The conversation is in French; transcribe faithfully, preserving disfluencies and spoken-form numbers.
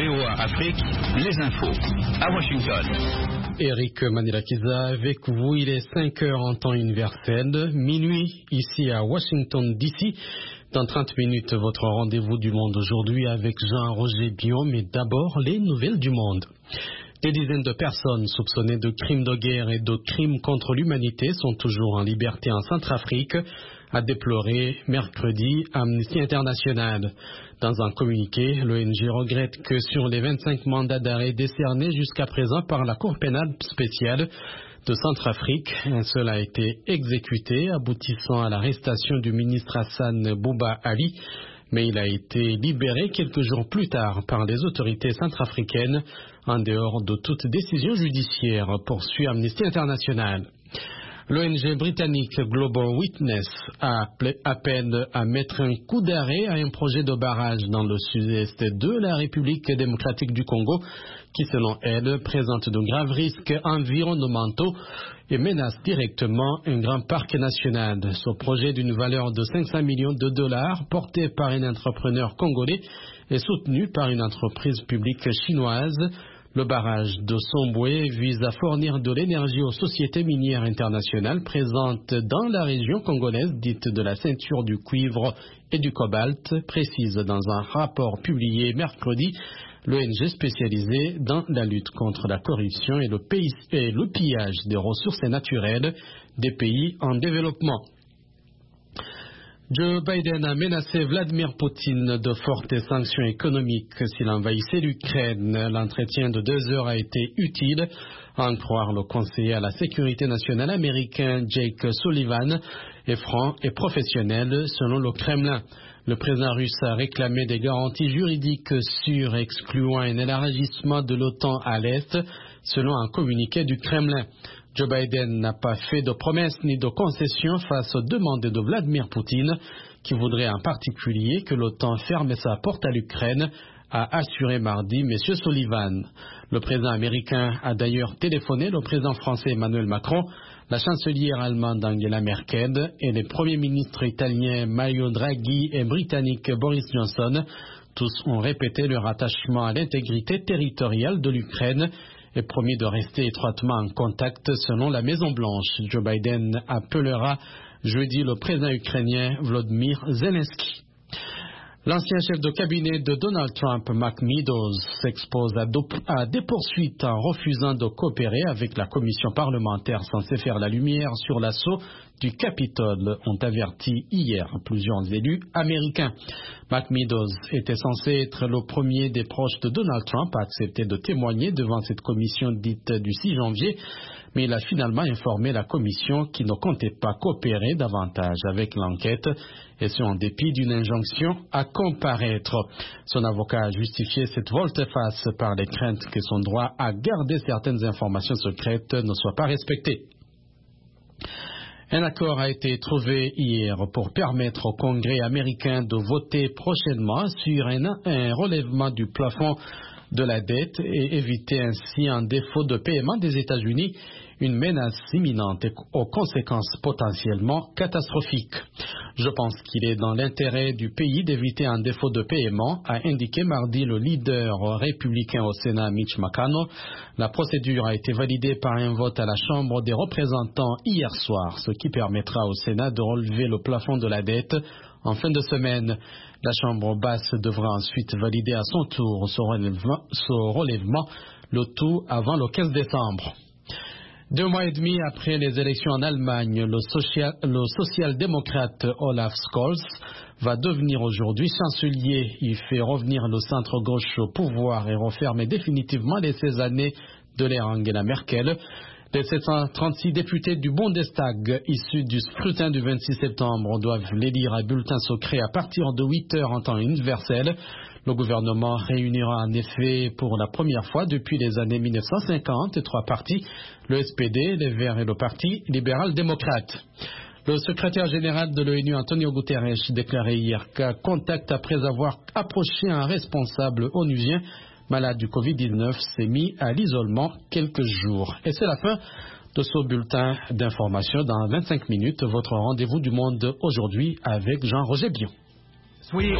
V O A Afrique, les infos. À Washington. Eric Manilakiza avec vous, il est cinq heures en temps universel, minuit ici à Washington D C. Dans trente minutes, votre rendez-vous du monde aujourd'hui avec Jean-Roger Bion, mais d'abord les nouvelles du monde. Des dizaines de personnes soupçonnées de crimes de guerre et de crimes contre l'humanité sont toujours en liberté en Centrafrique, a déploré mercredi Amnesty International. Dans un communiqué, l'O N G regrette que sur les vingt-cinq mandats d'arrêt décernés jusqu'à présent par la Cour pénale spéciale de Centrafrique, un seul a été exécuté, aboutissant à l'arrestation du ministre Hassan Bouba Ali, mais il a été libéré quelques jours plus tard par les autorités centrafricaines en dehors de toute décision judiciaire, poursuit Amnesty International. L'O N G britannique Global Witness a appelé à mettre un coup d'arrêt à un projet de barrage dans le sud-est de la République démocratique du Congo qui, selon elle, présente de graves risques environnementaux et menace directement un grand parc national. Ce projet d'une valeur de cinq cents millions de dollars, porté par un entrepreneur congolais, est soutenu par une entreprise publique chinoise. Le barrage de Somboué vise à fournir de l'énergie aux sociétés minières internationales présentes dans la région congolaise dite de la ceinture du cuivre et du cobalt, précise dans un rapport publié mercredi l'O N G spécialisée dans la lutte contre la corruption et le, pays, et le pillage des ressources naturelles des pays en développement. Joe Biden a menacé Vladimir Poutine de fortes sanctions économiques s'il envahissait l'Ukraine. L'entretien de deux heures a été utile, à en croire le conseiller à la sécurité nationale américain Jake Sullivan, est franc et professionnel selon le Kremlin. Le président russe a réclamé des garanties juridiques sûres excluant un élargissement de l'OTAN à l'Est, selon un communiqué du Kremlin. Joe Biden n'a pas fait de promesses ni de concessions face aux demandes de Vladimir Poutine, qui voudrait en particulier que l'OTAN ferme sa porte à l'Ukraine, a assuré mardi M. Sullivan. Le président américain a d'ailleurs téléphoné le président français Emmanuel Macron, la chancelière allemande Angela Merkel et les premiers ministres italiens Mario Draghi et britannique Boris Johnson. Tous ont répété leur attachement à l'intégrité territoriale de l'Ukraine et promis de rester étroitement en contact selon la Maison-Blanche. Joe Biden appellera jeudi le président ukrainien Volodymyr Zelensky. L'ancien chef de cabinet de Donald Trump, Mark Meadows, s'expose à, à des poursuites en refusant de coopérer avec la commission parlementaire censée faire la lumière sur l'assaut du Capitole, ont averti hier plusieurs élus américains. Mark Meadows était censé être le premier des proches de Donald Trump à accepter de témoigner devant cette commission dite du six janvier, mais il a finalement informé la commission qu'il ne comptait pas coopérer davantage avec l'enquête, et ce en dépit d'une injonction à comparaître. Son avocat a justifié cette volte-face par les craintes que son droit à garder certaines informations secrètes ne soit pas respecté. Un accord a été trouvé hier pour permettre au Congrès américain de voter prochainement sur un, un relèvement du plafond de la dette et éviter ainsi un défaut de paiement des États-Unis, une menace imminente et aux conséquences potentiellement catastrophiques. Je pense qu'il est dans l'intérêt du pays d'éviter un défaut de paiement, a indiqué mardi le leader républicain au Sénat Mitch McConnell. La procédure a été validée par un vote à la Chambre des représentants hier soir, ce qui permettra au Sénat de relever le plafond de la dette en fin de semaine. La Chambre basse devra ensuite valider à son tour ce relèvement, ce relèvement le tout avant le quinze décembre. Deux mois et demi après les élections en Allemagne, le, social, le social-démocrate Olaf Scholz va devenir aujourd'hui chancelier. Il fait revenir le centre-gauche au pouvoir et refermer définitivement les seize années de l'ère Angela Merkel. Les sept cent trente-six députés du Bundestag issus du scrutin du vingt-six septembre doivent l'élire à bulletin secret à partir de huit heures en temps universel. Le gouvernement réunira en effet pour la première fois depuis les années mille neuf cent cinquante trois partis, le S P D, les Verts et le Parti libéral-démocrate. Le secrétaire général de l'ONU, Antonio Guterres, déclarait hier qu'à contact après avoir approché un responsable onusien malade du covid dix-neuf s'est mis à l'isolement quelques jours. Et c'est la fin de ce bulletin d'information. Dans vingt-cinq minutes, votre rendez-vous du monde aujourd'hui avec Jean-Roger Bion.